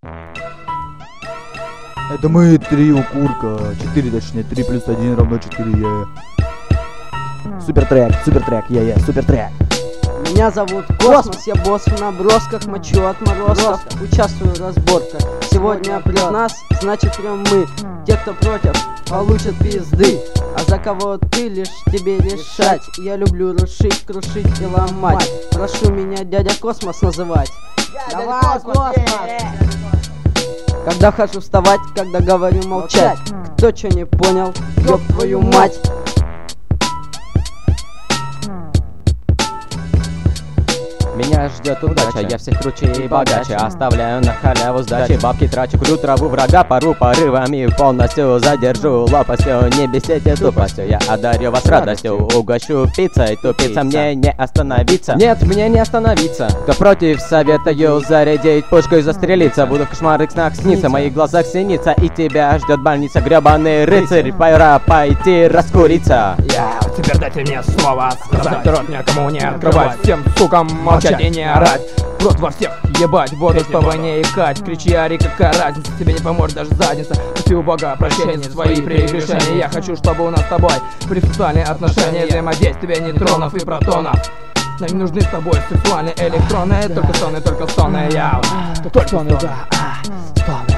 Это мы трио Курка. 4 точнее, 3 плюс 1 равно 4. Супер трек, супер трек. Меня зовут Космос, я босс в набросках, мочу отморозков, участвую в разборках. Сегодня прет нас, значит прям мы. Те, кто против, получат пизды. А за кого ты, лишь тебе решать. Я люблю рушить, крушить и ломать. Прошу меня дядя Космос называть. Давай, Космос! Когда хожу вставать, когда говорю молчать. Кто чё не понял, ёб твою мать. Меня ждет удача, я всех круче и богаче. Оставляю на халяву сдачи, бабки трачу, крю траву врага, пару порывами полностью задержу лопастью. Не бесите тупостью, я одарю вас радостью. Угощу пиццей, тупица, мне не остановиться. Нет, мне не остановиться. Кто против, советую зарядить пушку и застрелиться. Буду в кошмарных снах сниться, в моих глазах синится. И тебя ждет больница, гребаный рыцарь. Пора пойти раскуриться. Теперь дайте мне слово сказать, рот никому не открывать. Всем сукам молчать и не орать. Рот во всех ебать, воду по войне икать. Кричи, ори, какая разница, тебе не поможет даже задница. Проси у Бога прощения, свои прегрешения. Я хочу, чтобы у нас с тобой присутствовали отношения, взаимодействия нейтронов и протонов. Нам не нужны с тобой сексуальные электроны, только стоны, я только стоны, стоны.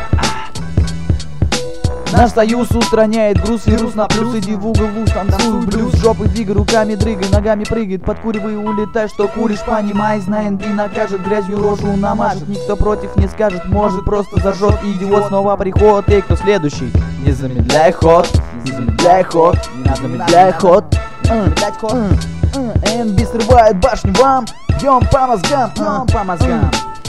Наш союз устраняет груз, вирус на плюс. Иди в угол, танцуй блюз. Жопой двигай, руками дрыгай, ногами прыгает. Подкуривай, улетай, что куришь, понимай. Знай, и накажет, грязью рожу намажет. Никто против не скажет, может просто зажжет. Идиот, снова приход, эй, кто следующий? Не замедляй ход, не замедляй ход, не замедляй ход. НБ срывает башню вам, бьем по мозгам,